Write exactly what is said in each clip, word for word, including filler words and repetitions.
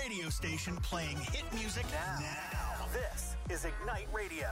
radio station playing hit music now. now. This is Ignite Radio.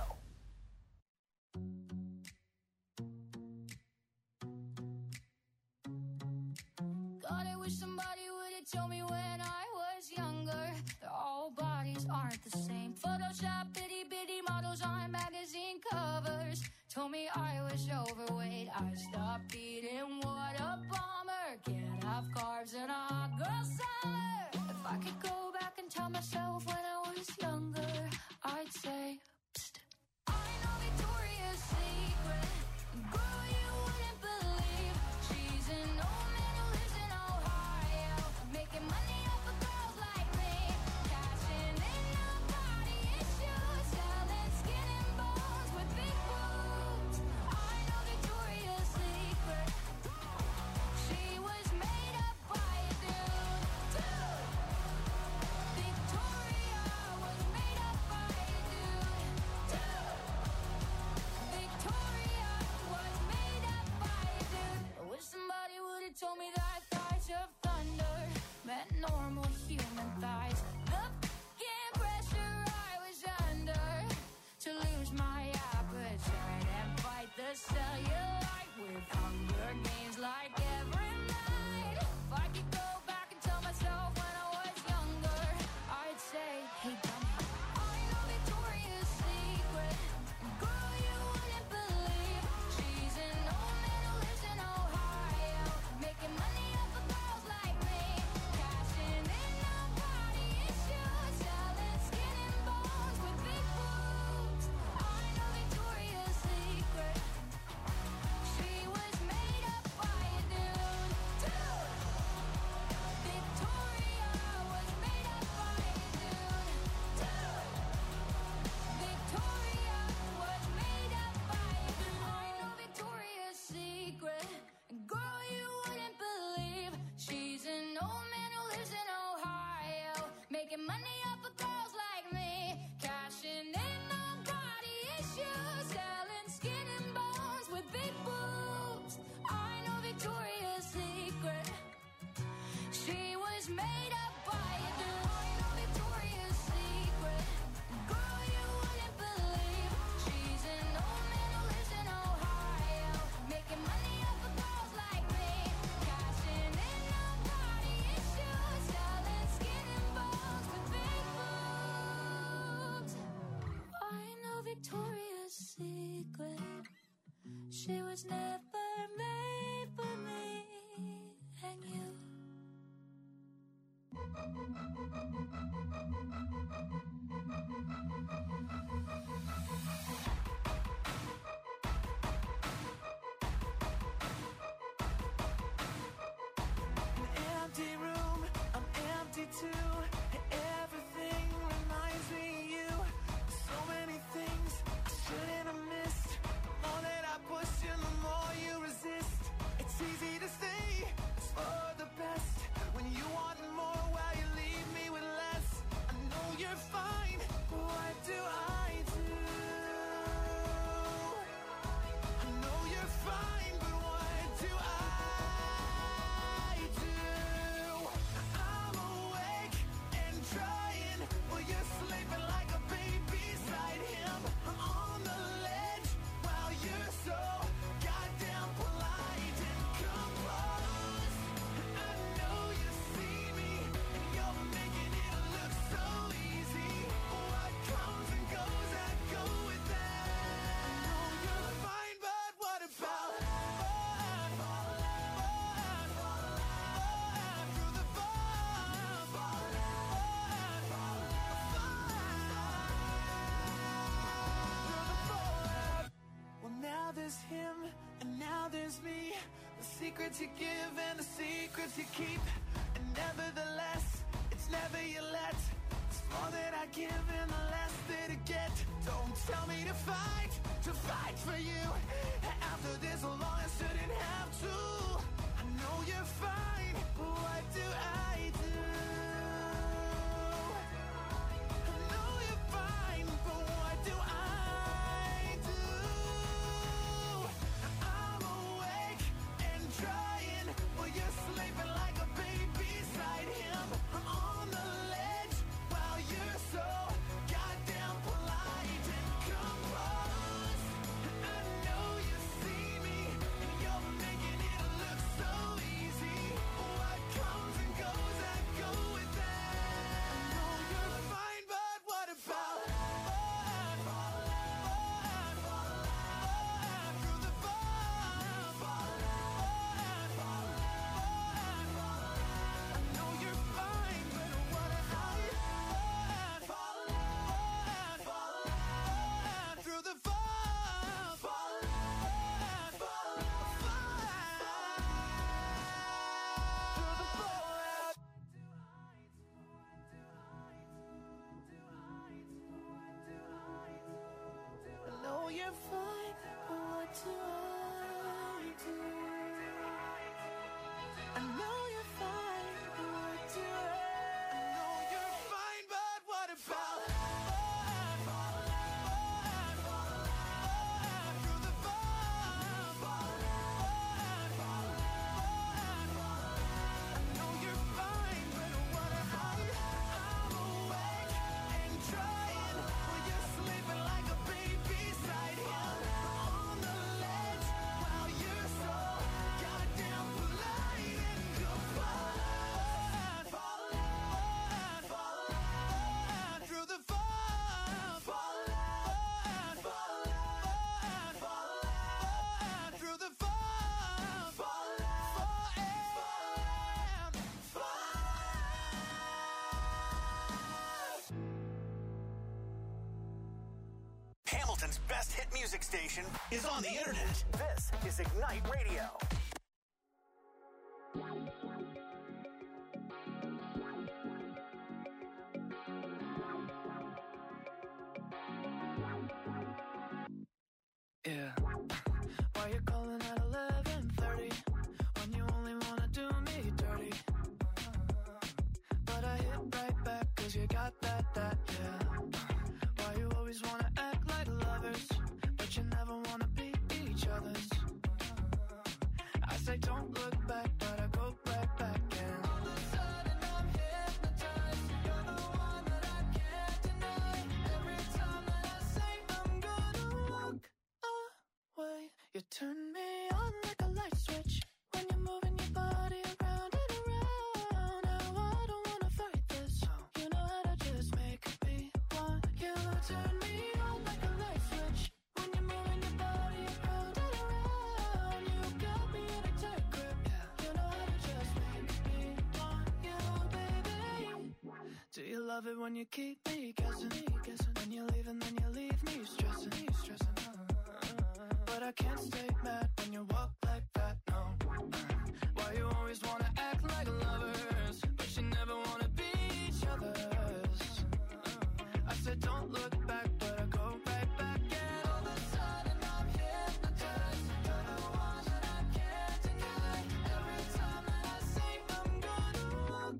God, I wish somebody would have told me when I was younger that all bodies aren't the same. Photoshop, bitty bitty models on magazine covers told me I was overweight. I stopped eating, what a bummer. Can't have carbs in a hot girl summer. If I could go back and tell myself when I was younger, I'd say, psst, I know Victoria's Secret. Girl, you wouldn't believe she's an old man who lives in Ohio, making money off of girls like me, cashing in on body issues, selling skin and bones with big boobs. I know Victoria's Secret. She was made up by a dude. Dude. Victoria was made up by a dude. Dude. Victoria was made up by a dude. I wish somebody would have told me that thighs of thunder meant normal human thighs. The f***ing pressure I was under to lose my appetite and fight the cellulite with Hunger Games like every night. If I could go back and tell myself when I was younger, I'd say, hey dummy, I know Victoria's Secret. Girl, you wouldn't believe she's an old man who lives in Ohio, making money off of girls like me, cashing in on body issues, selling skin and bones with big boobs. I know Victoria's Secret. She was made up by a dude. Dude. Victoria was made up by a dude. Dude. Victoria was made up by a dude. I know Victoria's Secret. Girl, you wouldn't believe she's an old man who lives in Ohio, making money off of girls like me, cashing in on body issues, selling skin and bones with big boobs. I know Victoria's Secret. She was made up by a dude. I know Victoria's Secret. Girl, you wouldn't believe she's an old man who lives in Ohio, making money off of girls like me, cashing in on body issues, selling skin and bones with big boobs. I know Victoria's Secret. She was never made for me and you. An empty room, I'm empty too. Everything reminds me of you. So many things I shouldn't have missed. The more that I push you, the more you resist. It's easy to say it's for the best when you want more while you leave me with less. I know you're fine, but what do I do? I know you're fine, but what do I do? I'm awake and trying, but you're sleeping like a baby beside him. I'm on the ledge while you're so goddamn polite and composed. I know you see me and you're making it look so easy. What comes and goes, I go with that. I know you're fine, but what about fun? Fun, fun, fun, through the fun, fun, fun, fun. Well, now there's him, and now there's me. The secrets you give and the secrets you keep. And nevertheless, it's never you let. It's more that I give and the less that I get. Don't tell me to fight, to fight for you. After this long, I shouldn't have to. I know you're fine, but what do I do? I know you're fine, but what do I do? I'm awake and trying, but you're sleeping like a baby beside him. I'm on the ledge Hamilton's best hit music station is on the internet. This is Ignite Radio. Yeah. Why you calling at eleven thirty when you only wanna do me dirty? But I hit right back cause you got that, that, yeah. Why you always wanna act like lovers, but you never wanna be each other's? I say don't look back, but I go right back and all of a sudden I'm hypnotized. You're the one that I can't deny. Every time that I say I'm gonna walk away, you turn me on like a light switch when you're moving your body around and around. Now I don't wanna fight this. You know how to just make me want you. Turn me on like a light switch when you're moving your body around and around. You got me in a tight grip. You know how to just make me want you, baby. Do you love it when you keep me guessing? When you leave and then you leave me stressing, stressing. But I can't stay mad when you walk like that, no. Why you always wanna act like lovers, but you never wanna be each other's? I said don't look back, but I go right back. And all of a sudden I'm hypnotized. You're the one that I can't deny. Every time that I say I'm gonna walk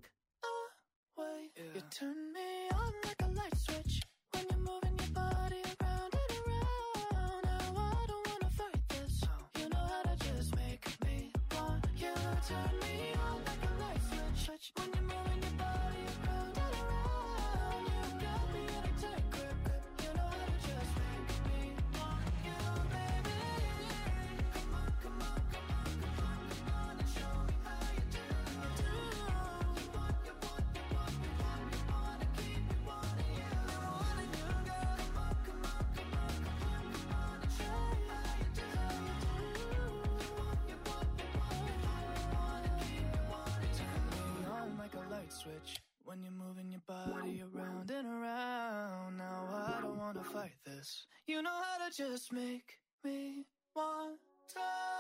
away, you turn me on like a light switch when you're moving your body around and around. Now I don't wanna fight this. You know how to just make me want you. Turn me on like a light switch when you're moving your body around and around. You got me in a tight grip. You know how to just make me want you, baby. Come on, come on, come on, come on, come on and show me how you do. You want, you want, you want, you want, you want to keep me wanting you. Wanting you, girl. Come on, come on, come on, come on, come on and show me how you do. You want, you want, you want, you want, you want to keep me wanting you. Turn me on like a light switch when you're moving your body around and around. Now I don't wanna fight this. You know how to just make me want to.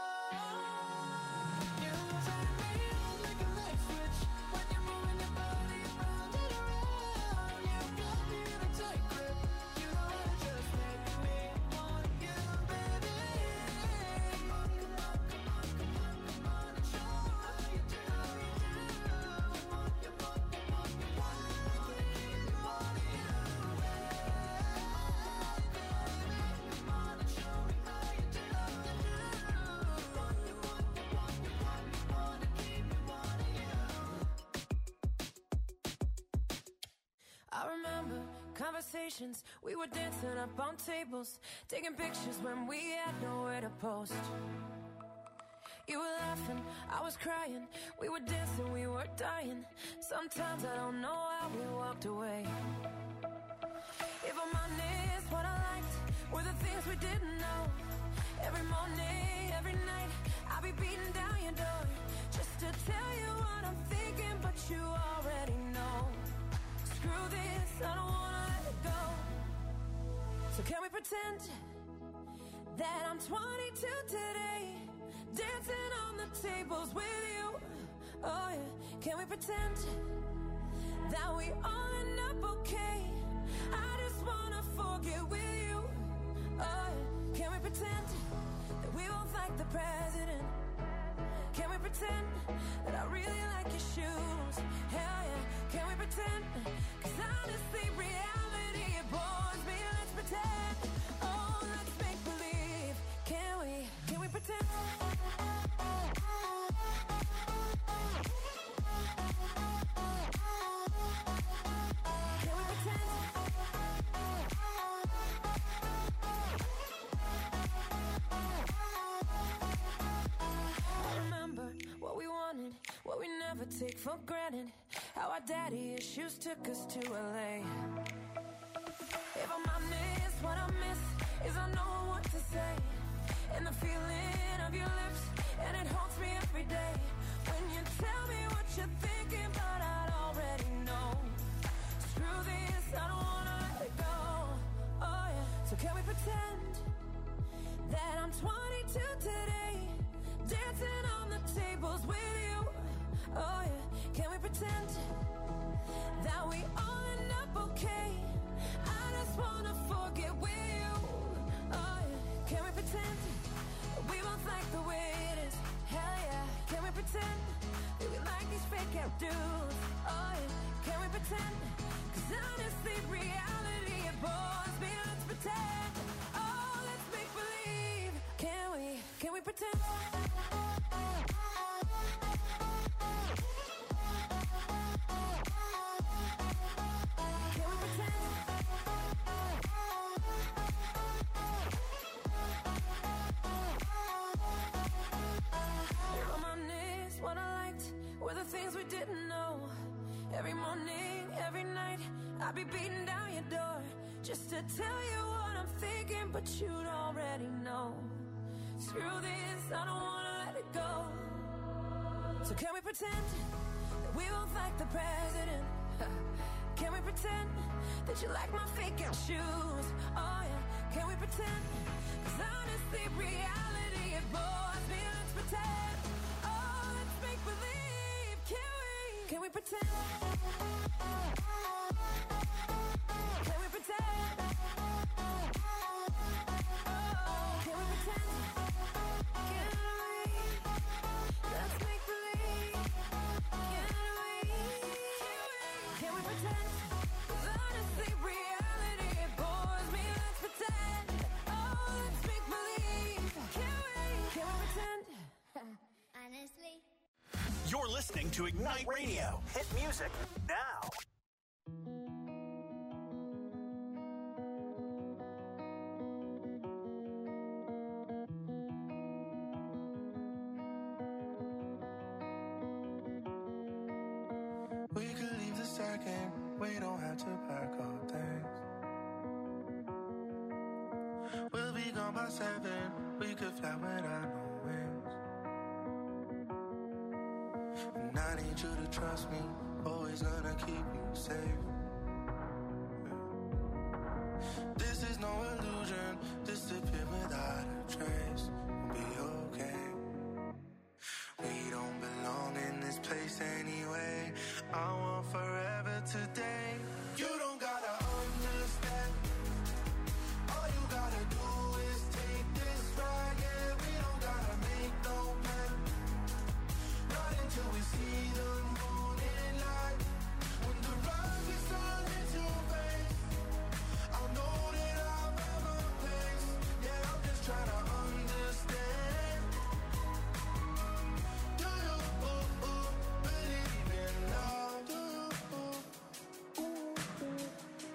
You turn me on like a light switch when you're moving your body around and around. You got me in a tight grip. You know how to just make me want you, baby. Come on, come on, come on, come on, come on and show me how you do. You want, you want, you want, you want, you want to keep me wanting you. Come on and show me how you do. You want, you want, you want, you want, you want to keep me wanting you. I remember conversations, we were dancing up on tables, taking pictures when we had nowhere to post. You were laughing, I was crying, we were dancing, we were dying. Sometimes I don't know how we walked away. If I'm honest, what I liked were the things we didn't know. Every morning, every night, I'll be beating down your door just to tell you what I'm thinking, but you already know. Screw this, I don't wanna let it go. So can we pretend that I'm twenty-two today, dancing on the tables with you? Oh yeah, can we pretend that we all end up okay? I just wanna forget with you. Oh yeah, can we pretend that we both like the president? Can we pretend that I really like your shoes? Hell yeah, can we pretend? Cause honestly, reality, it bores me. Let's pretend, oh, let's make believe. Can we, can we pretend? Can we pretend? I remember what we wanted, what we never take for granted. How our daddy issues took us to L A. If I'm honest, what I miss is I know what to say, and the feeling of your lips, and it haunts me every day. When you tell me what you're thinking, but I already know. Screw this, I don't wanna let it go. Oh yeah, so can we pretend till today, dancing on the tables with you. Oh yeah, can we pretend that we all end up okay? I just wanna forget with you. Oh yeah, can we pretend that we both like the way it is? Hell yeah, can we pretend that we like these fake out dudes? Oh yeah, can we pretend? Cause honestly, reality it bores me. Let's pretend. Oh, let's make believe. Can we? Can we pretend? Can we pretend? Reminisce what I liked were the things we didn't know. Every morning, every night, I'd be beating down your door just to tell you what I'm thinking, but you'd already know. Screw this, I don't wanna let it go. So can we pretend that we both like the president? Can we pretend that you like my fake out shoes? Oh yeah, can we pretend? Cause honestly, reality it bores me. Let's pretend. Oh, let's make believe. Can we? Can we pretend? Can we pretend? Oh, can we pretend? Can we? Let's make believe. Can we? Can we pretend? 'Cause honestly, reality it bores me. Let's pretend. Oh, let's make believe. Can we? Can we pretend? Honestly. You're listening to Ignite Radio. Hit music now. We could leave the second, we don't have to pack up things. We'll be gone by seven, we could fly without no wings. And I need you to trust me, always gonna keep you safe. This is no illusion, disappear without a trace. We'll be okay. We don't belong in this place anyway. I want forever today. You don't gotta understand. All you gotta do is take this ride. Yeah, we don't gotta make no plan. Not until we see the morning light. When the rise is on into face, I'll know that I'll find my place. Yeah, I'm just trying to understand. Do you ooh, ooh, believe in love? Do you ooh, ooh, ooh.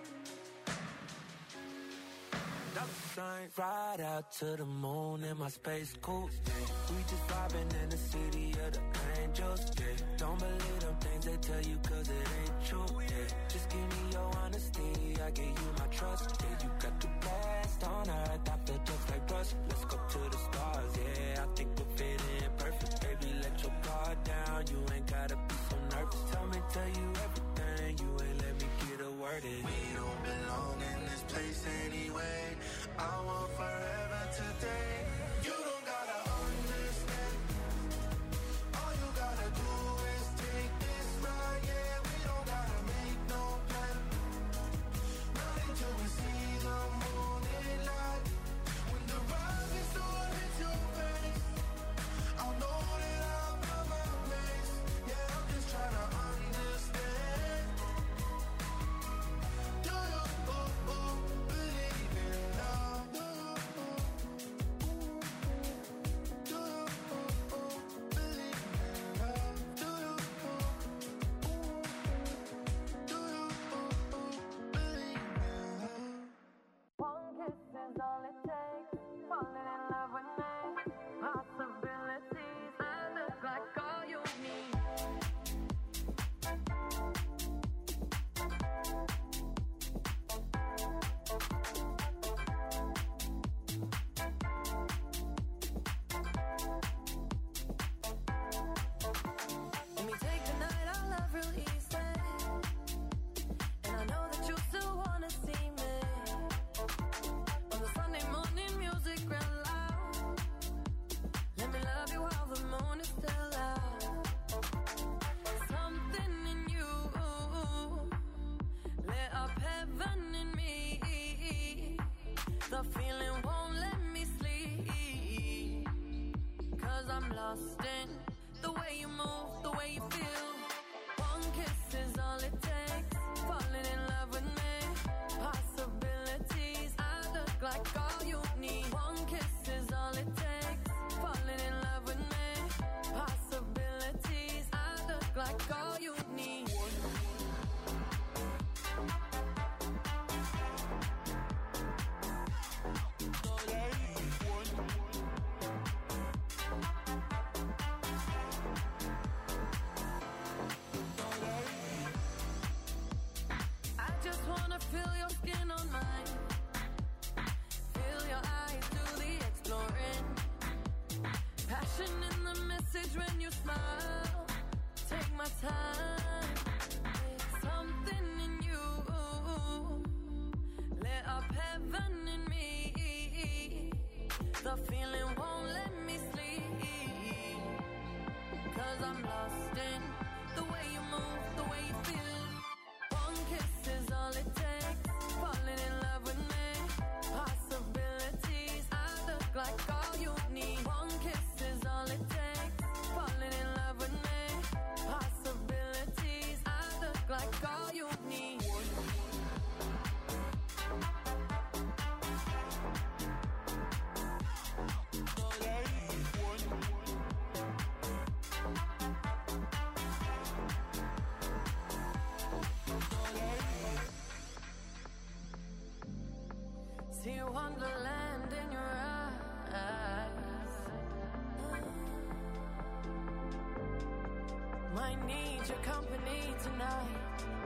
Night ride out to the moon in my space coupe. Yeah. We just vibing in the city of the angels. Yeah. Don't believe them things they tell you cause it ain't true. Yeah. Just give me your honesty, I give you my trust. Yeah, you got the best on earth, I feel just like rust. Let's go to the stars, yeah, I think we'll fit in perfect. Baby, let your guard down, you ain't gotta be so nervous. Tell me, tell you everything, you ain't let me get a word in. We don't belong in this place anyway. I want forever today. You don't gotta understand. All you gotta do is take this ride. Yeah, we don't gotta make no plan. Not until we see the morning light. When the rise is on into your face, I'll know that I'll find my place. Yeah, I'm just trying to understand. Do you ooh, ooh, believe in love? Do you ooh, ooh, do you ooh, ooh, believe in love? Do you ooh, ooh, do you ooh, ooh, believe in love? One kiss is all it takes. Falling in love with me. Possibilities. I look like all you need. Let me take the night, I love real easy. And I know that you still wanna see me. On the Sunday morning music red light. lost in the way you move, the way you feel. One kiss is all it takes. Falling in love with me. Possibilities. I look like all you need. One kiss is all it takes. Falling in love with me. Possibilities. I look like all you need. Feel your skin on mine. Feel your eyes do the exploring. Passion in the message when you smile. Take my time. Something in you lit up heaven in me. The feeling won't let me sleep. Cause I'm lost in the way you move, the way you feel. One kiss is all it takes. Falling in love with me. Possibilities. I look like all you need. One kiss is all it takes. Falling in love with me. Possibilities. I look like all you need. See wonderland in your eyes. Might need your company tonight.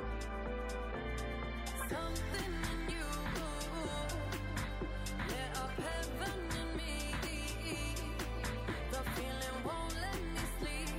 Something in you lit up heaven in me. The feeling won't let me sleep.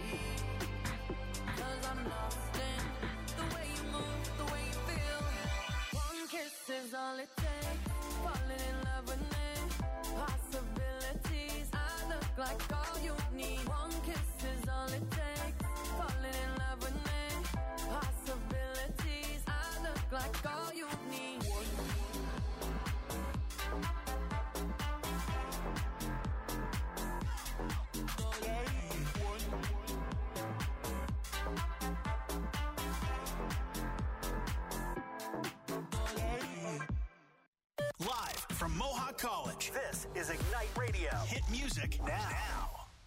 Cause I'm lost in the way you move, the way you feel. One kiss is all it takes. Falling in love with me. Possibilities. I look like all you need. One kiss is all it takes. Falling in love with me. Possibilities. I look like all you need. Live from Mohawk College, this is Ignite Radio. Hit music now. now.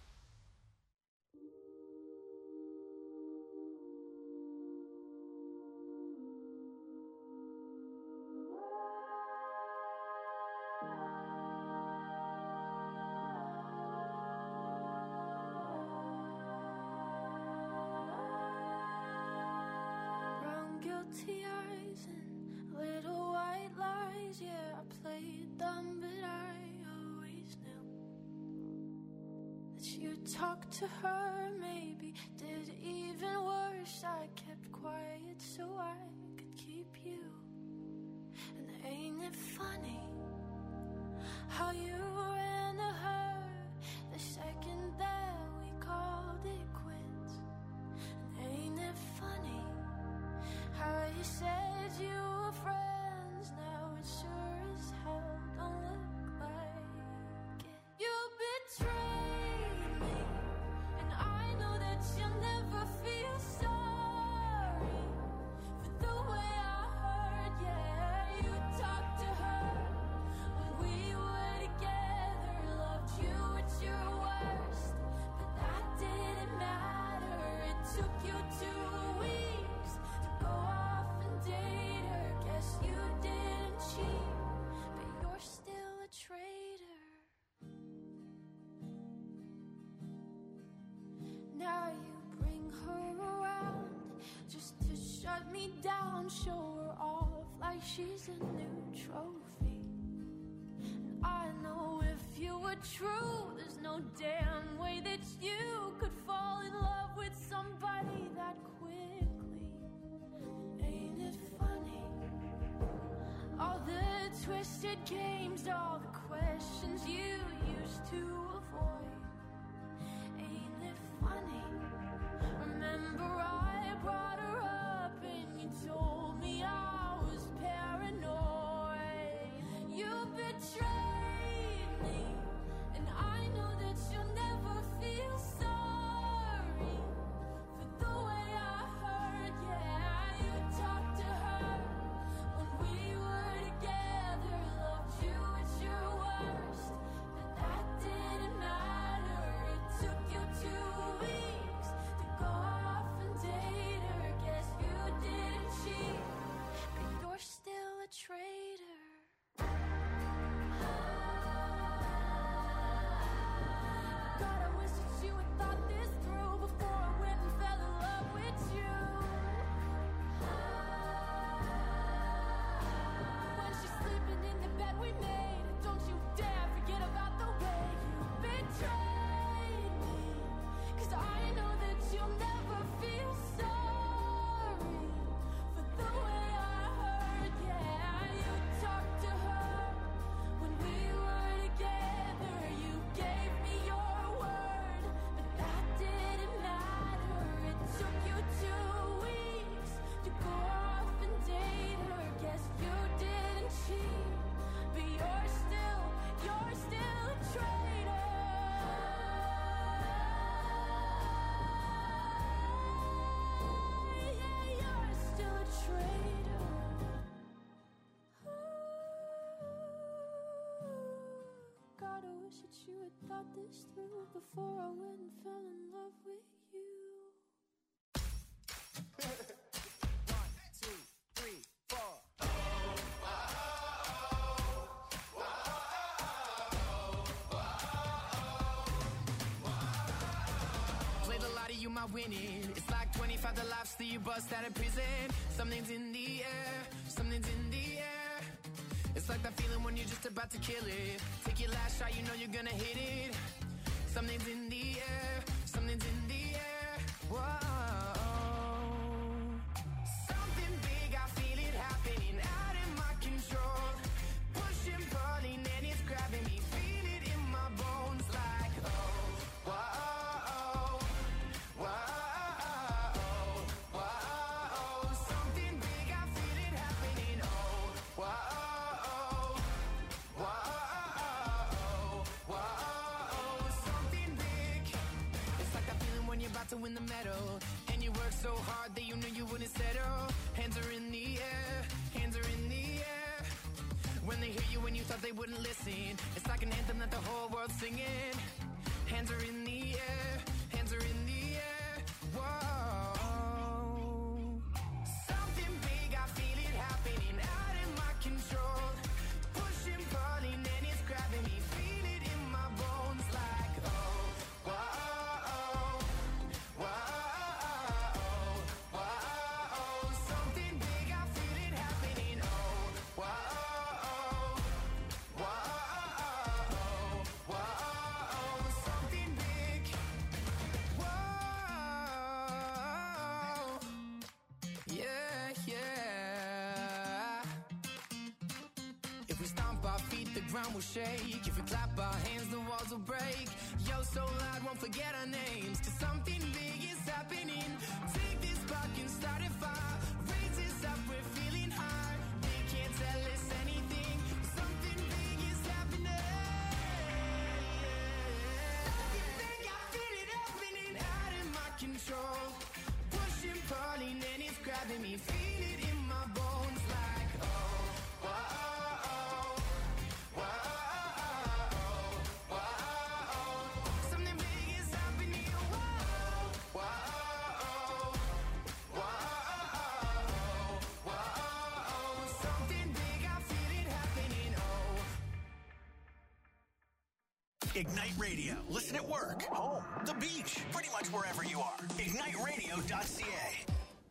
Brown guilty eyes and little white lies. Yeah, I played them, but I always knew that you talked to her. Maybe did even worse. I kept quiet so I could keep you. And ain't it funny how you ran to her the second that we called it quits? And ain't it funny how you said you were friends? Now it sure as hell don't look like it. You betrayed me, and I know that you'll never feel sorry for the way I heard. Yeah, you talked to her when we were together, loved you at your worst, but that didn't matter. It took you two weeks to go off and date her. Guess you didn't cheat, but you're still a traitor. Now you bring her around just to shut me down, show her off like she's a new trophy. And I know if you were true, there's no damn way that you could fall in love with somebody that quickly. Ain't it funny? All the twisted games, all the questions you used to avoid. Ain't it funny? Remember I brought her up and you told me I was paranoid. You betrayed me, and I know that you'll never feel wish that you had thought this through before I went and fell in love with you. One, two, three, four. Play the lottery, you might win it. It's like twenty-five the laughs that you bust out of prison. Something's in the air, something's in the air. It's like that feeling when you're just about to kill it. Take your last shot, you know you're gonna hit it. Something's in the air, something's in the air. Whoa. Something big, I feel it happening out of my control. Pushing, pulling, and it's grabbing me. Feel it in my bones like, oh, whoa, whoa, whoa. Something big, I feel it happening, oh, whoa, whoa, whoa. Something big. It's like that feeling when you're about to win the medal, and you work so hard that you knew you wouldn't settle. Hands are in the air, hands are in the air. When they hear you when you thought they wouldn't listen, it's like an anthem that the whole world's singing. Hands are in the air, hands are in the air. Whoa. Something big, I feel it happening out of my control. Pushing, pulling, and it's grabbing me. Feel it in my bones like, oh, whoa, whoa, whoa. Something big, I feel it happening, oh, whoa, whoa, whoa. Something big, whoa. Yeah, yeah. If we stomp our feet, the ground will shake. If we clap our hands, the walls will break. Yo, so loud, won't forget our names. Cause something big is happening. Take this spark and start a fire. Raise this up, we're feeling high. They can't tell us anything. Something big is happening. Something big, I feel it happening out of my control. Pushing, pulling, and it's grabbing me. Feel it in my bones like, oh, whoa, whoa, whoa. Something big is happening, whoa, whoa, whoa, whoa. Something big, I feel it happening, oh. Ignite Radio. Listen at work, home, the beach, pretty much wherever you are. ignite radio dot c a.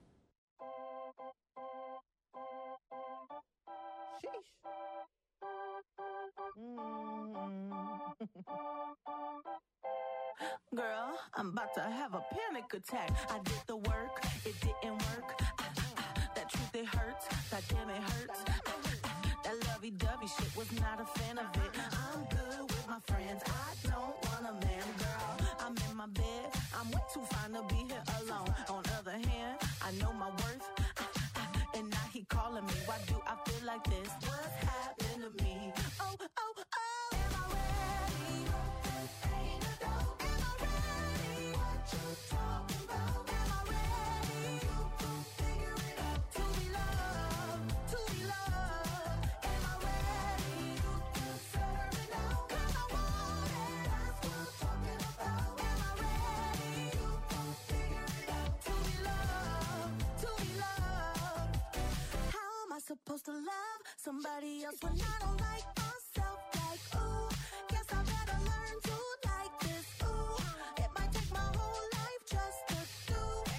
Girl, I'm about to have a panic attack. I did the work, it didn't work. Ah, ah, ah, that truth, it hurts. God damn, it hurts. Ah, ah, ah, that lovey-dovey shit, was not a fan of it. I'm good with my friends. I don't want a man, girl. I'm in my bed. I'm way too fine to be here alone. On the other hand, I know my worth. Ah, ah, and now he calling me. Why do I feel like this? What's happened to me? Oh, oh, oh. Am I ready? Ain't a dope. Am I ready? What you talking about? Am I ready? You gon' figure it out. To be loved, to be loved. Am I ready? You deserve it now. 'Cause I want it. That's what I'm talking about. Am I ready? You gon' figure it out. To be loved, to be loved. How am I supposed to love somebody else when I don't like myself? Like, ooh, guess I better learn to like this. Ooh, it might take my whole life just to do.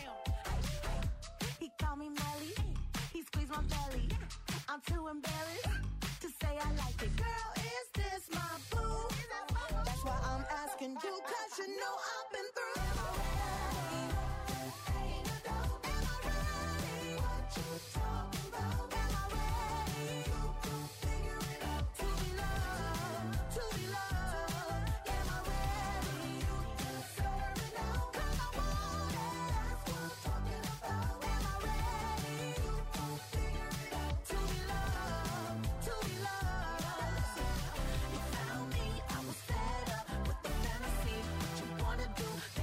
He called me Melly, he squeezed my belly. I'm too embarrassed to say I like it. Girl, is this my boo? That's why I'm asking you, 'cause you know I've been through. Am I ready? Ain't a dope. Am I ready? What you talking about? Am I ready? You gon' figure it out. To be loved, to be loved. Am I ready? You deserve it now. 'Cause I want it. That's what I'm talking about. Am I ready? You gon' figure it out. To be loved, to be loved. You found me, I was fed up with the fantasy. What you wanna do?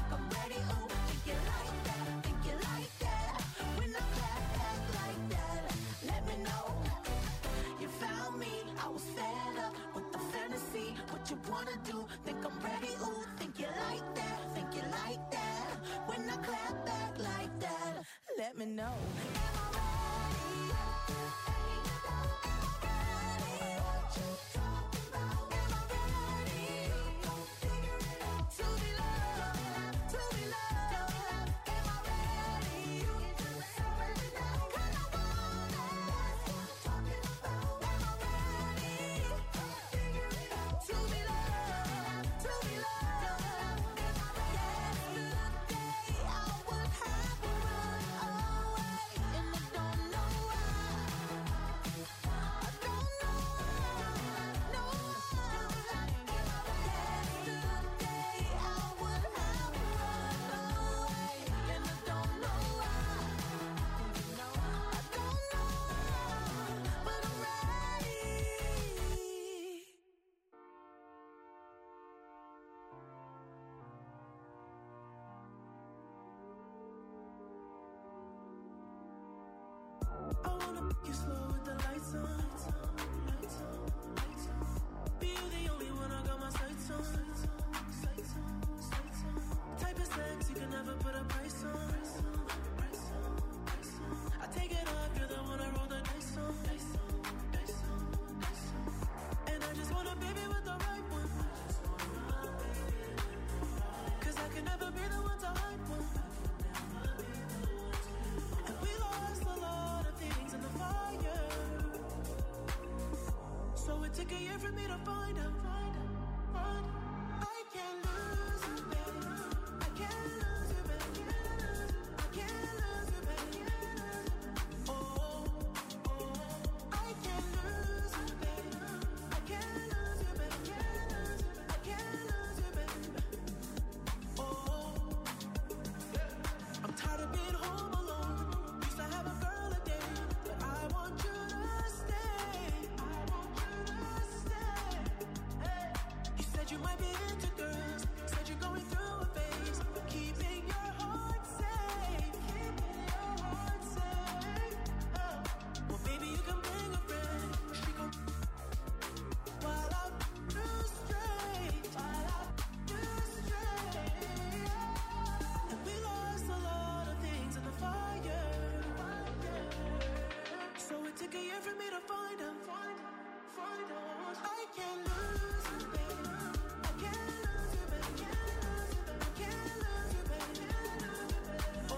you wanna do. Think I'm ready, ooh, think you like that, think you like that. When I clap back like that, let me know. Am I ready? What you talking about? Am I ready? Figure it out. To be loved, to be loved. Am I ready? Figure it out. 'Cause I want it. Talking about. Am I ready? Figure it out. To be loved, to be loved. Am I ready? Yesterday I would have run away, and I don't know why. I don't know why. No. Yesterday I would have run away, and I don't know why. I don't know, but I'm ready. I wanna pick you slow with the lights on. Lights on, lights on. Be you the only one I got my sights on. Sights on, sights on. Type of sex you can never put a price on. Price on, price on. I take it off, you're the one I roll the dice on. Dice on, dice on, dice on. And I just want a baby with the right one. 'Cause I can never be the one to hype one. And we lost a lot of things in the fire. So it took a year for me to find out. Find out, find out. I can't lose you, baby. I can't lose you, baby. I can't lose you, baby. Oh, oh. I can't lose you, baby. I can't lose you, baby. I can't lose you, baby. Oh, I'm tired of being home alone. Used to have a girl a day, but I want you to stay. I want you to stay. Hey. You said you might be into girls. Said you're going through a phase. Keeping your heart safe. Keeping your heart safe. Oh. Well, baby, you can bring a friend. She gon' while I do straight. While I do straight. And we lost a lot of things in the fire. So it took a year for me to find out. Find out, find out. I can't lose you, baby. I can't lose you, baby. I can't lose you, baby. Oh,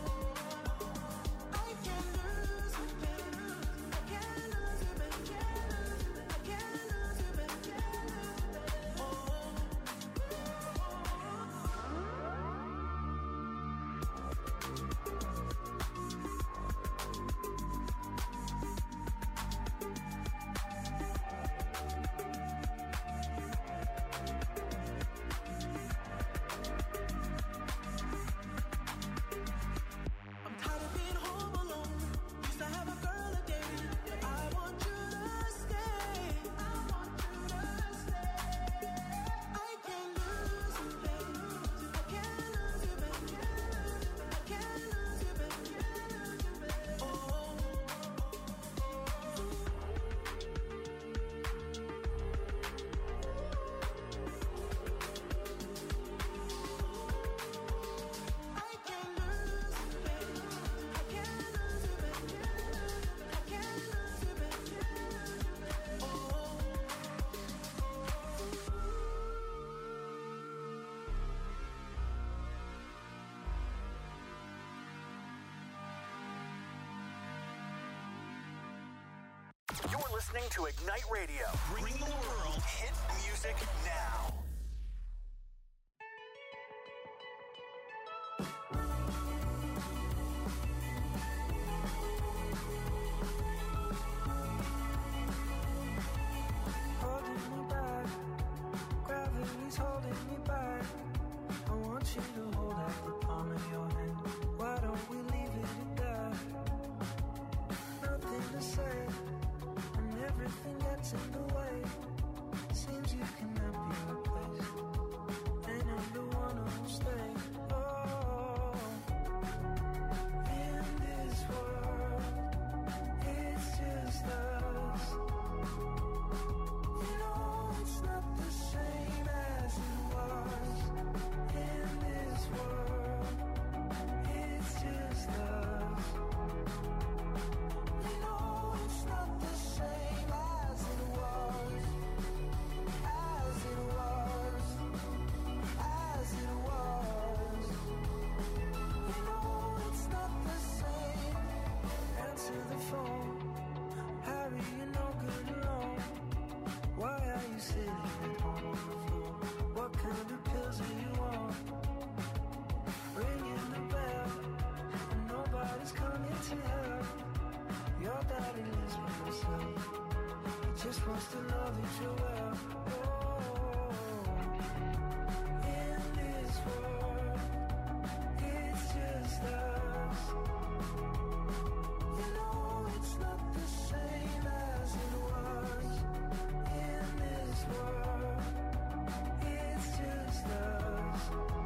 I can't lose you, baby. I can't lose you, baby. I can't lose you, baby. I'm tired of being home alone. Used to have a girl a day, but I want you to stay. I want you to stay. I can't lose you, baby. I can't lose you, baby. I can't lose you, baby. Oh, I can't lose you, baby. I can't lose you, baby. I can't lose you, baby. Oh. You're listening to Ignite Radio, bringing the world hit music now. Holding me back, gravity's holding me back. I want you to hold out the palm of your hand. Why don't we leave it at that? Nothing to say, and everything gets in the way. Seems you cannot be replaced, and I'm the one who'll stay. Oh, in this world, it's just us. You know it's not the same. just wants to know that you're well. Oh, in this world, it's just us. You know it's not the same as it was. In this world, it's just us.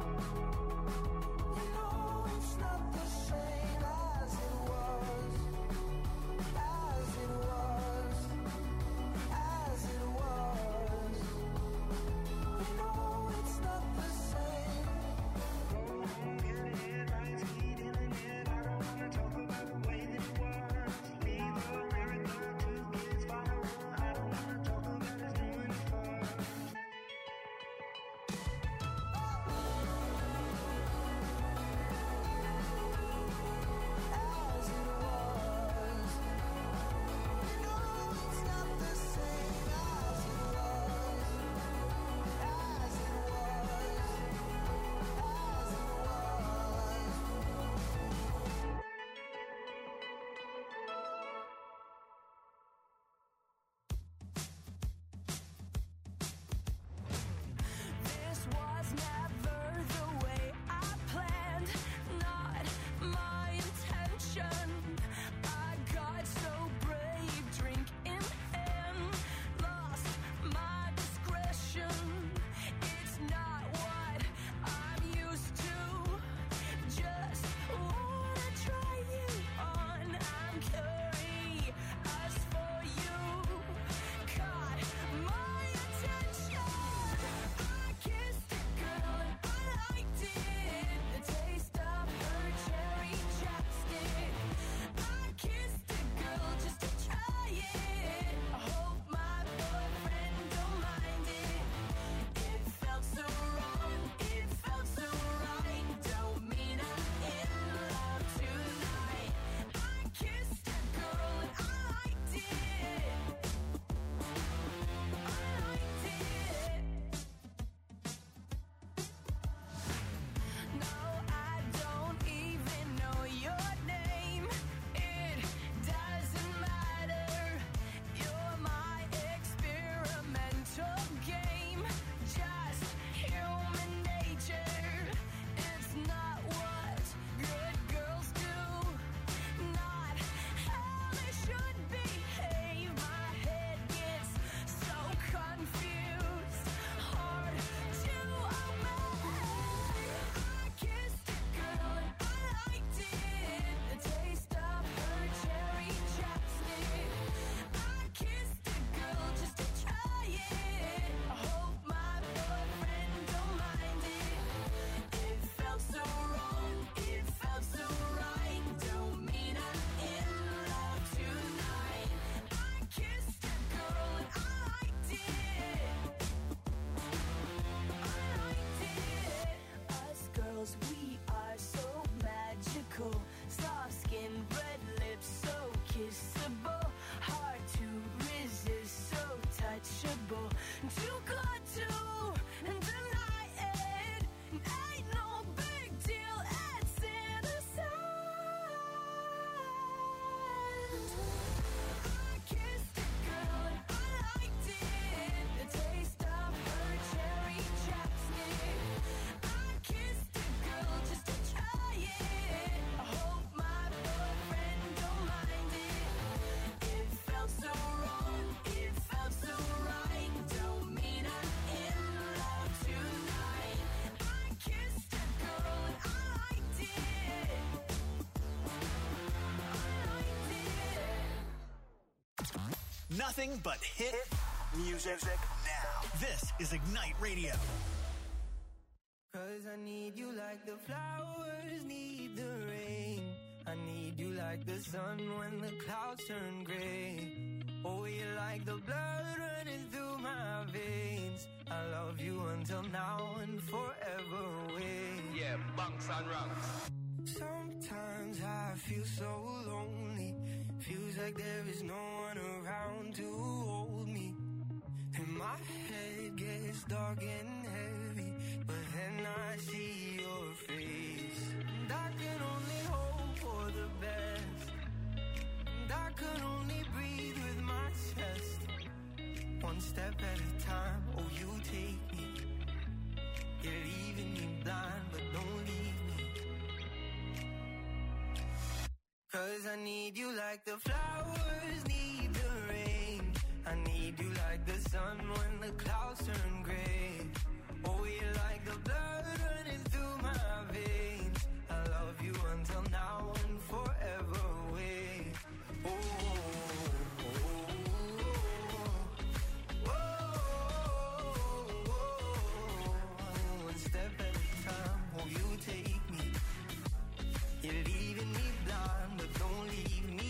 You know it's not the same as it was. As it was. As it was. You know it's not the same. As it was. You know it's not the same as it was. As it was. As it was. This was never the way I planned, not my intention. I got so brave, drink in hand, lost my discretion. It's not what I'm used to. Just wanna try you on. I'm curious for you. Caught my attention. I kissed a girl and I liked it. The taste of her cherry chapstick. I kissed a girl just to try it. I hope my boyfriend don't mind it. It felt so wrong, it felt so right. Don't mean I'm in love tonight. I kissed a girl and I liked it. I liked it. No, I don't even know your name. It doesn't matter. You're my experimental game. Just human nature. It's not what good girls do. Not how they should behave. My head gets so confused. Hard to obey. I kissed a girl and I liked it. The taste of her cherry chapstick. I kissed a girl just to try it. I hope my boyfriend don't mind it. It felt so wrong, it felt so right. Don't mean I'm in love tonight. I kissed a girl and I liked it. I liked it. Us girls, we are so magical. Soft skin, red lips, so kissable. Hard to resist, so touchable. Too good to deny it. Ain't no big deal, it's innocent. I kissed a girl and I liked it. The taste of her cherry chapstick. I kissed a girl just to try it. I hope my boyfriend don't mind it. It felt so wrong, it felt so right. Don't mean I'm in love tonight. I kissed a girl and I liked it. I liked it. Nothing but hit music now. This is Ignite Radio. Cause I need you like the flowers need the rain. I need you like the sun when the clouds turn gray. Oh, you're like the blood running through my veins. I love you until now and forever away. Yeah, bunks and rungs. Sometimes I feel so lonely. Feels like there is no one around to hold me. And my head gets dark and heavy, but then I see your face. And I can only hope for the best. And I can only breathe with my chest. step at a time. Oh, you take me. You're leaving me blind, but don't leave me. 'Cause I need you like the flowers need the rain. I need you like the sun when the clouds turn gray. Oh, you're like the blood running through my veins. I love you until now and forever away. Oh, oh, oh, oh, oh, one step at a time. Oh, you take me. You're leaving me blind, but don't leave me.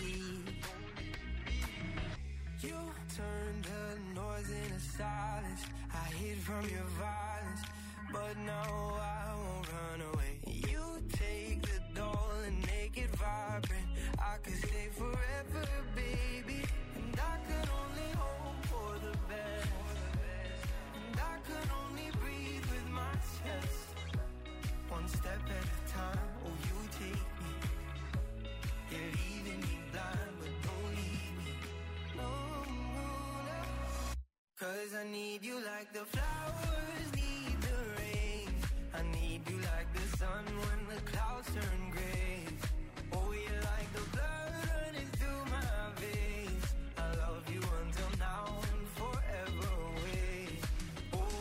You turned the noise into silence. I hid from your violence, but now I won't run away. You take the doll and make it vibrant. I could stay forever, baby, and I could only hope for the best. And I could only breathe with my chest. One step at a time, oh, you take me. You're leaving me blind, but don't leave me. No, no, no. 'Cause I need you like the flowers need the rain. I need you like the sun when the clouds turn gray. Oh, you're like the blood running through my veins. I love you until now and forever away. Oh, oh,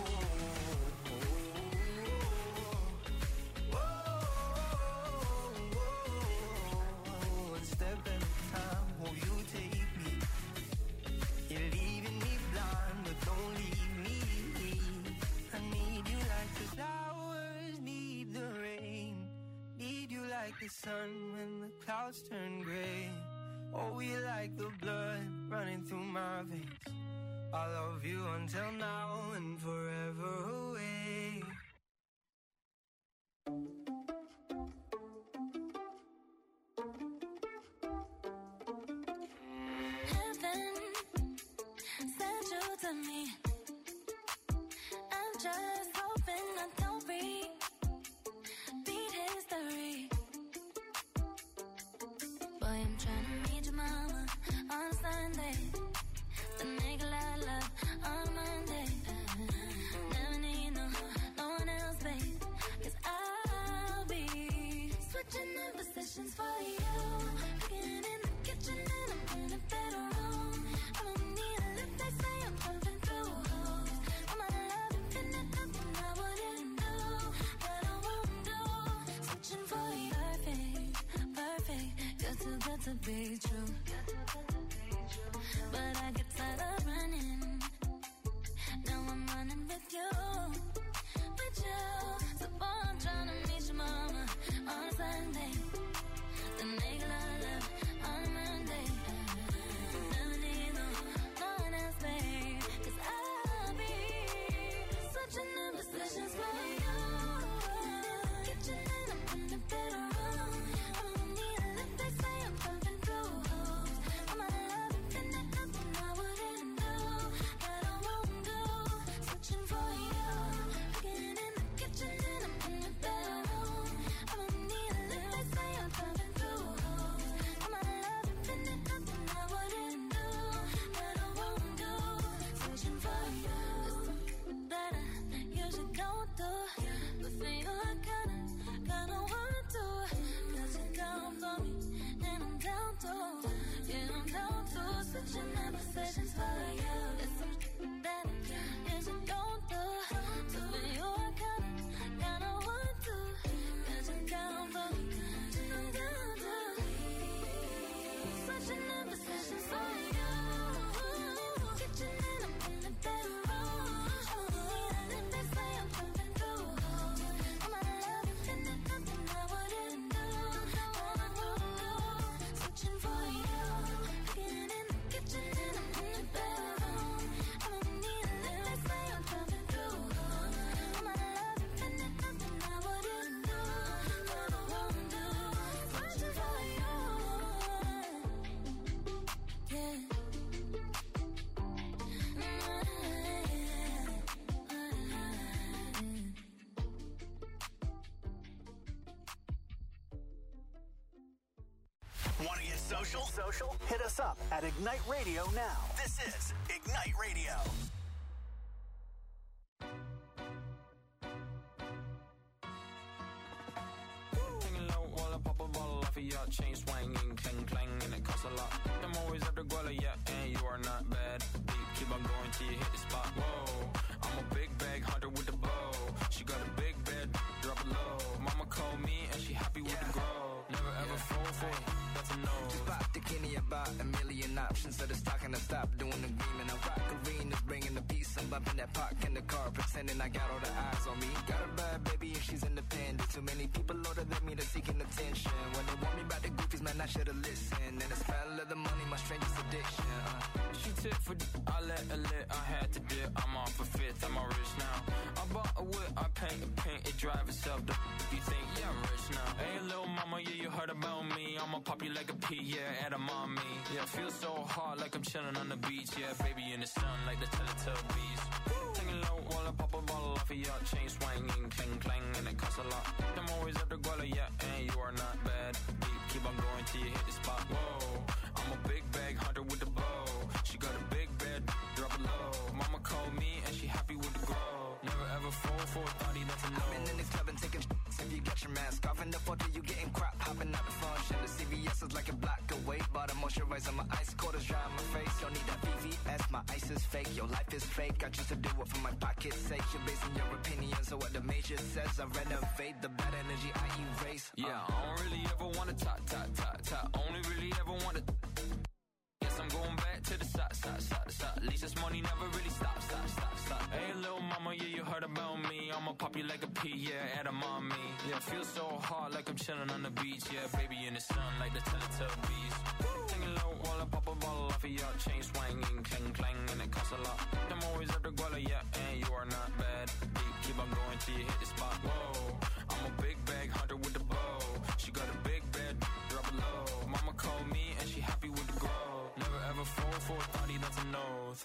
oh, oh, oh, oh, one step at a time. Oh, you take me. You're leaving me blind, but don't leave me. I need you like the flowers need the rain. Need you like the sun when the clouds turn gray. Oh, you're like the blood running through my veins. I love you until now and forever away. Heaven sent you to me. I'm just hoping I don't repeat history. Boy, I'm trying to meet your mama on Sunday. Then make a lot of love on Monday. Never need no, no one else, babe. 'Cause I'll be switching in positions for you. Cooking in the kitchen and I'm in the bedroom. I don't need a lift, they say I'm pumping through holes. I'm out of love, infinite, nothing I wouldn't do, that I won't do. Switching for you, perfect, perfect. You're too good to be true. But I get tired of running. Now I'm running with you, with you. So boy, I'm trying to meet your mama on Sunday. Then make a lot of love on Monday. Never need no, no one else, babe. 'Cause I'll be switching in positions for you. Kitchen and I'm in the bedroom. I don't need a lift, they say I'm pumping through holes. I'm out of love, infinite, nothing I wouldn't do, that I won't do. Switching for you. Cooking in the kitchen and I'm in the bedroom. I don't need a lift, they say I'm pumping through holes. I'm out of love, infinite, nothing I wouldn't do, that I won't do. Switching for you. There's something that I usually don't do, but for you I kinda, kinda want to. 'Cause you're down for me, and I'm down too. Yeah, I'm down to switching in positions for you. There's something that I usually don't do, so for you I kinda, kinda want to. 'Cause you're down for me, and I'm down too. Switching in positions for you. Kitchen and I'm in the bedroom. Oh, and they say I'm pumping through holes. I'm out of love, infinite, nothing I wouldn't do, that I won't do. Switching for you. Cooking in the kitchen and I'm in the bedroom. I don't need a lift, they say I'm pumping through holes. I'm out of love, infinite, nothing I wouldn't do, that I won't do. Switching for you. Yeah. Want to get Social? Social? Hit us up at Ignite Radio now. This is Ignite Radio. Taking low while I pop a bottle off of your chain swinging, clang clang, and it costs a lot. I'm always at the guala, yeah, and you are not bad. Deep, keep on going till you hit the spot. Whoa, I'm a big bag hunter with the bow. She got a big bed, drop it low. Mama called me and she happy with yeah. the grow. Never ever yeah. fall for it, that's a no. Just pop the Kenny about a million options. So the stock and I stop doing the green and I rock arenas, bringing the peace. I'm bumping that park in the car, pretending I got all the eyes on me. Got a bad baby and she's independent. Too many people older than me, they're seeking attention. When they want me about the goofies, man, I should've listened. And the smell of the money, my strangest addiction. Uh. She tip for d- I let her lit, I had to dip. I'm off a fifth, I'm all rich now. I bought a whip, I paint a paint, it drive itself. The f- you think, yeah, I'm rich now. Hey, little mama, yeah, you heard about me. I'ma pop you like a pea, yeah, at a mommy. Yeah, feel so hot like I'm chilling on the beach. Yeah, baby in the sun like the Teletubbies. Taking low while I pop a bottle off of your chain swinging, clang clang, and it costs a lot. I'm always at the guala, yeah, and you are not bad. Deep, keep on going till you hit the spot. Whoa, I'm a big bag hunter with the bow. She got a big bed, drop it low. Mama called me and she happy with the grow. Never ever fall for a thotty, that's a no. I've been in this club and taking sh- if you got your mask off. In the photo you getting crap, hopping out the function. The C V S is like a block away. Bought a moisturizer, my ice quarters dry on my face. Don't need that V V S, my ice is fake. Your life is fake, I choose to do it for my pocket's sake. You're basing your opinions on what the major says. I renovate the bad energy I erase. Yeah, uh. I don't really ever wanna talk, talk, talk, talk. Only really ever wanna. Yes, I'm going back to the side, side, side, side. At least this money never really stops, stop, stop, stop. Hey, little mama, yeah, you heard about me. I'ma pop you like a pea, yeah, at a mommy. Yeah, feel so hot like I'm chilling on the beach. Yeah, baby in the sun like the Teletubbies. Taking low while I pop a bottle off of your chain swinging, clang clang, and it costs a lot. I'm always at the guala, yeah, and you are not bad. Deep, keep on going till you hit the spot. Whoa, I'm a big bag hunter with the bow. She got a big bed, drop it low. Mama called me and she happy with the grow. Never ever fall for a thotty, that's a nose.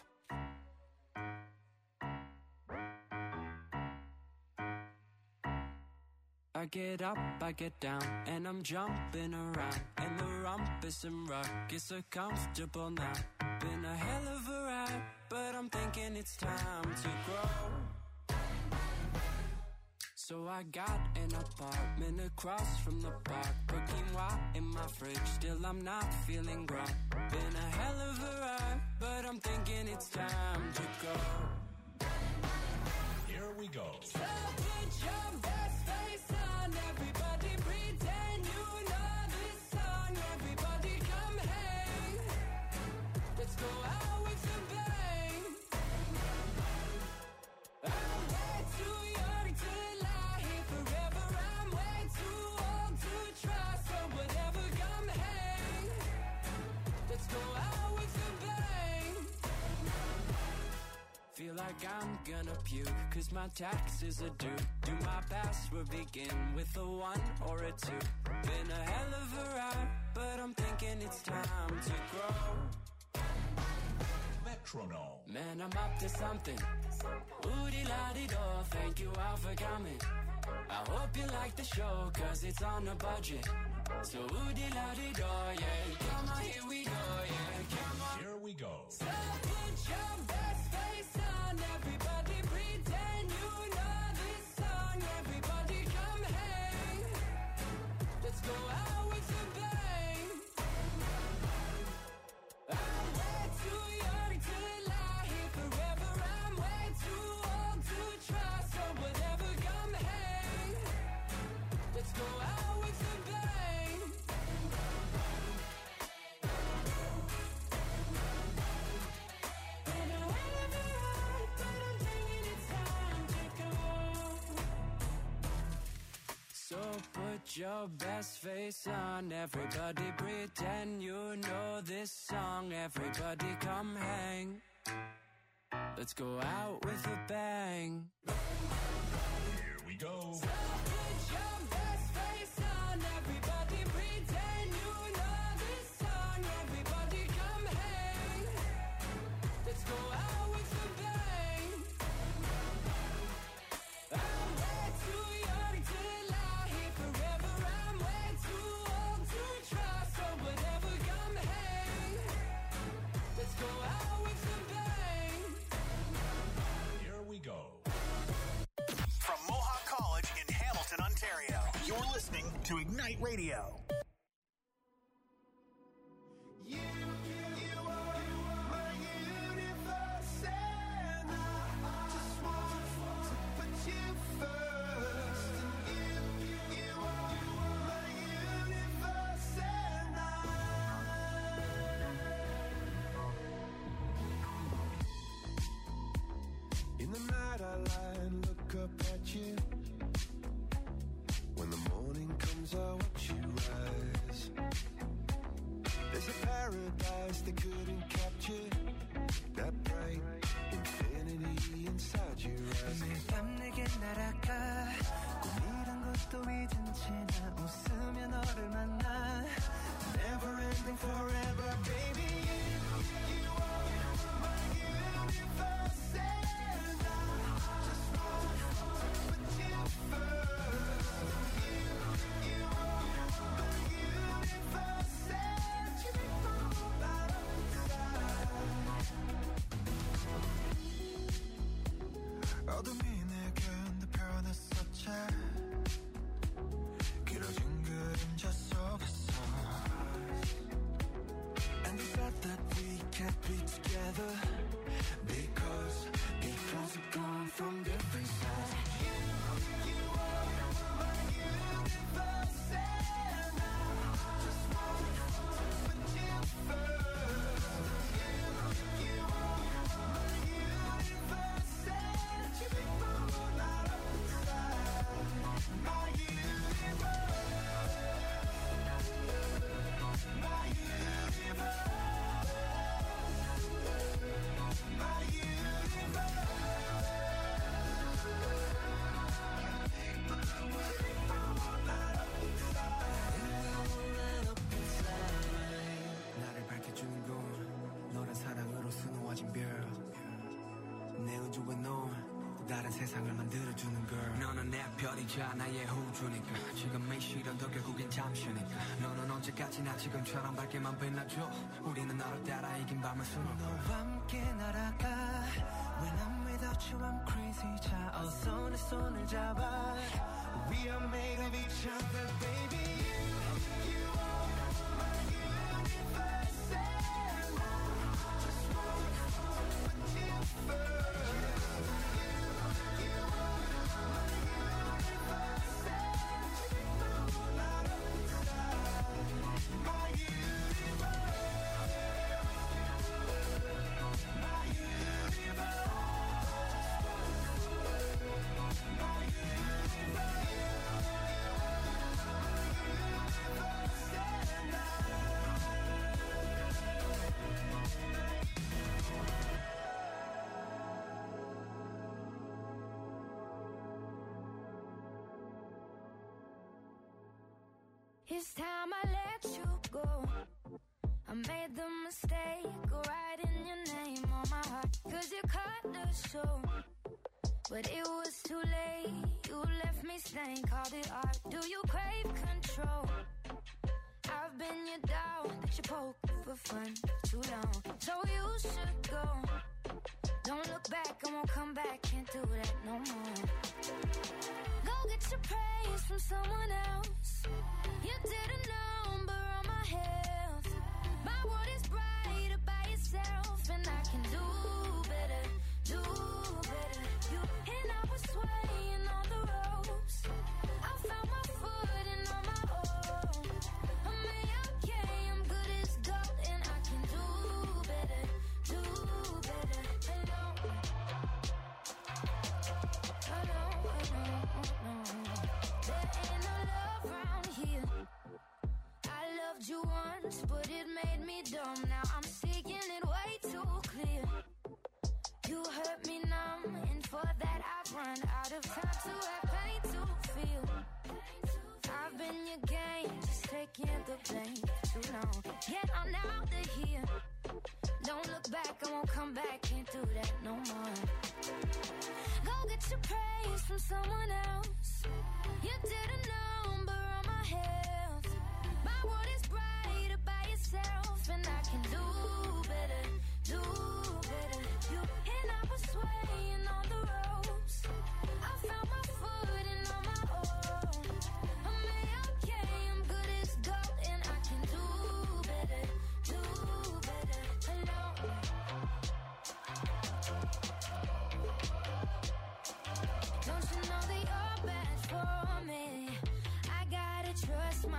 I get up, I get down, and I'm jumping around. And the rumpus and ruckus are comfortable now. Been a hell of a ride, but I'm thinking it's time to grow. So I got an apartment across from the park. Put quinoa in my fridge, still I'm not feeling grown. Been a hell of a ride, but I'm thinking it's time to go. Here we go. So put your best face on, everybody pretend you know this song. Everybody come hang, let's go out with a bang. I'm way too young to lie here forever. I'm way too old to try, so whatever, come hang, let's go out with a bang. Feel like I'm gonna puke, cause my taxes are due. Do my password begin with a one or a two? Been a hell of a ride, but I'm thinking it's time to grow. Metronome. Man, I'm up to something. Oodie-la-dee-do, thank you all for coming. I hope you like the show, cause it's on a budget. So oodie-la-dee-do, yeah. Come on, here we go, yeah. Come on. Here we go. So put your best face on, everybody pretend you know this song. Everybody come hang, let's go out with a bang. I'm way too young to lie here forever. I'm way too old to try, so whatever, come hang, let's go out with a bang. Been a hell of a ride, but I'm thinking it's time to go. So put your best face on, everybody pretend you know this song. Everybody come hang, let's go out with a bang. Here we go. So put your best face on, everybody pretend you know this song. Everybody come hang, let's go out with a bang. I'm way too young to lie here forever. I'm way too old to try, so whatever, come You're listening to Ignite Radio. You, you are my universe, and I just want to put you first. You, you are my universe, and I. In the night I lie and look up at you. When the morning comes, I watch you rise. There's a paradise they couldn't capture. That bright infinity inside your eyes. 매일 밤 내게 날아가 꿈이란 것도 잊은 채 나 웃으며 너를 만나. Never ending forever, baby. You, you are my universe, and I just want to put you first. You, you are my universe, and you make my whole life inside. 어둠이 내게 내 변했었지. 길어진 그림자 속에서. And the fact that we can't be together because because we've gone from different sides. You, you are my universe, and I just want to put you first. You, you are my universe, and you make my whole light up inside. My universe, my universe. 나를 밝혀주는 건 너란 사랑으로 수놓아진 별. 내 우주에 넌 또 다른 세상을 만들어주는 걸. 너는 내 별이자 나의 우주니까. 지금의 시련도 결국엔 잠시니까. 너는 언제까지나 지금처럼 밝게만 빛나줘. 우리는 너를 따라 이긴 밤을 수놓아. 너와 함께 날아가. When I'm without you I'm crazy. 자 어서 내 손을 잡아. We are made of each other, baby. You, you are my universe, and I just want to put you first. You, you are my universe, and you make my whole light up inside. My universe, my universe, my universe. It's time I let you go. I made the mistake of writing your name on my heart. Cause you cut the show. But it was too late. You left me stained, called it art. Do you crave control? I've been your dog that you poke for fun for too long. So you should go. Don't look back, I won't come back. Can't do that no more. Go get your praise from someone else. You did a number on my health. My world is brighter by yourself, and I can do better, do better. You and I was swaying on the ropes. I found my footing on my own. I'm A-okay, I'm good as gold, and I can do better, do better. Hello, hello, hello. There ain't no love around here. I loved you once, but it made me dumb. Now I'm seeking it way too clear. You hurt me numb, and for that I've run out of time to have pain to feel. I've been your game, just taking the blame for too long. Yet I'm out of here. Don't look back, I won't come back. Can't do that no more. Go get your praise from someone else. You did a number on my health. My world is brighter by yourself, and I can do better, do better. You and I was swaying on the ropes. I found my footing on my own. I'm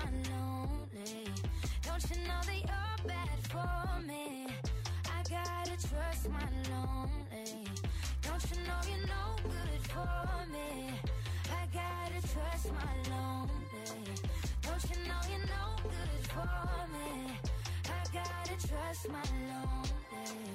my lonely. Don't you know that you're bad for me? I gotta trust my lonely. Don't you know you're no good for me? I gotta trust my lonely. Don't you know you're no good for me? I gotta trust my lonely.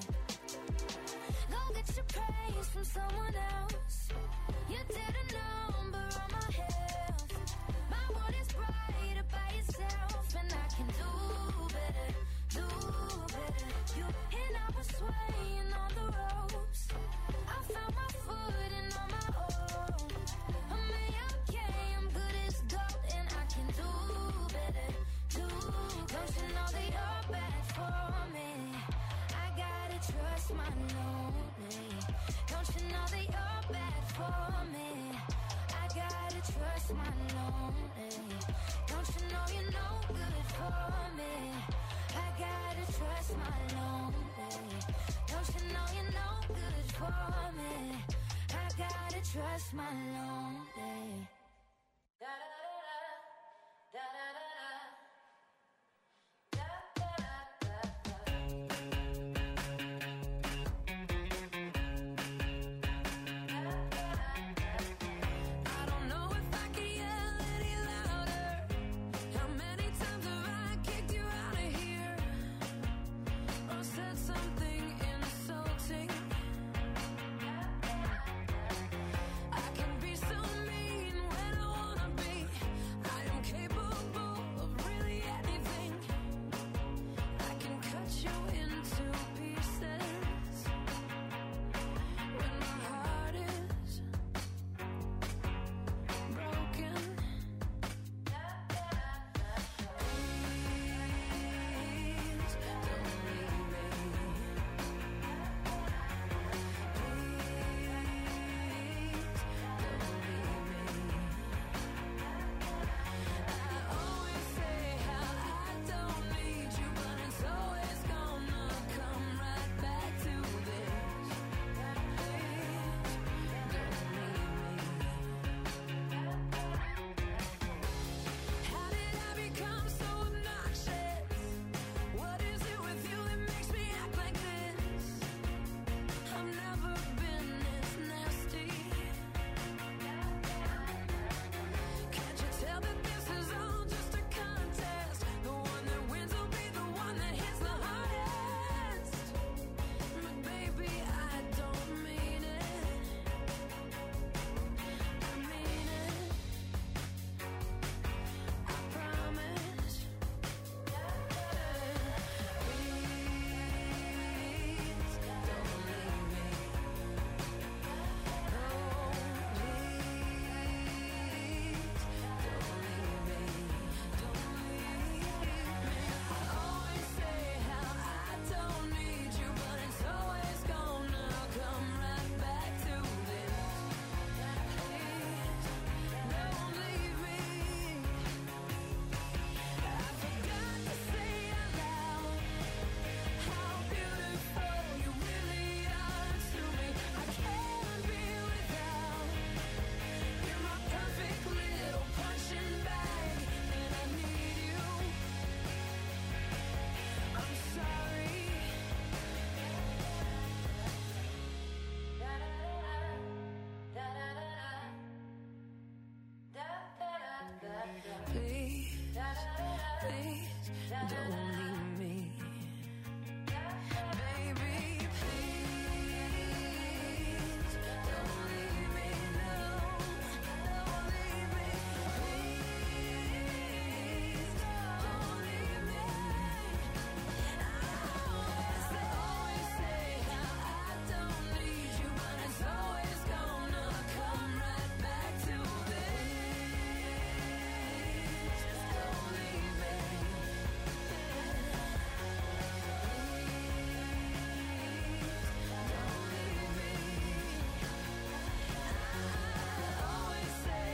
Go get your praise from someone else. You did a number on my health. My world is brighter by yourself, and I can do better, do better. You and I was swaying on the ropes. I found my footing on my own. I'm okay, I'm good as gold, and I can do better, do better. Don't you know that you're bad for me? I gotta trust my lonely. Don't you know that you're bad for me? I gotta trust my lonely. Don't you know you're no good for me? I gotta trust my lonely. Don't you know you're no good for me? I gotta trust my lonely. Da da da da da da da. Please, please, don't leave